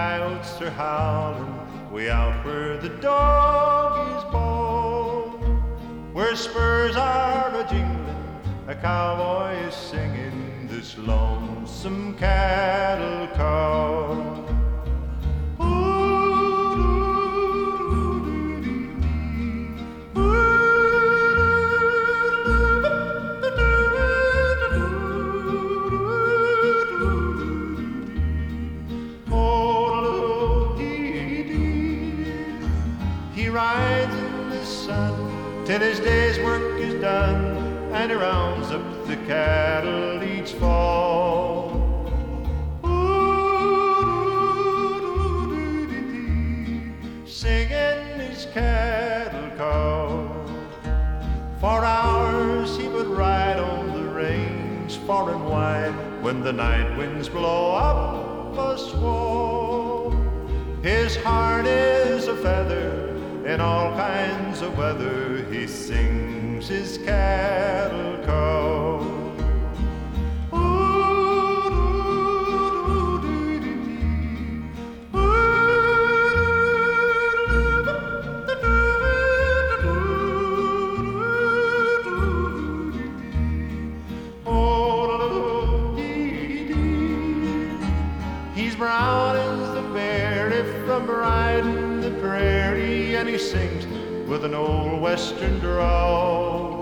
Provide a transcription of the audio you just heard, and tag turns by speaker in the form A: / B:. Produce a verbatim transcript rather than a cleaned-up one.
A: coyotes are howling way out where the dog is bone, where spurs are a jingling, a cowboy is singing this lonesome cattle call. He rides in the sun till his day's work is done, and he rounds up the cattle each fall. Singing his cattle call. For hours he would ride on the range far and wide, when the night winds blow up a squall. His heart is a feather in all kinds of weather, he sings his cattle call. He's brown as the berry from riding the prairie, and he sings with an old western drawl.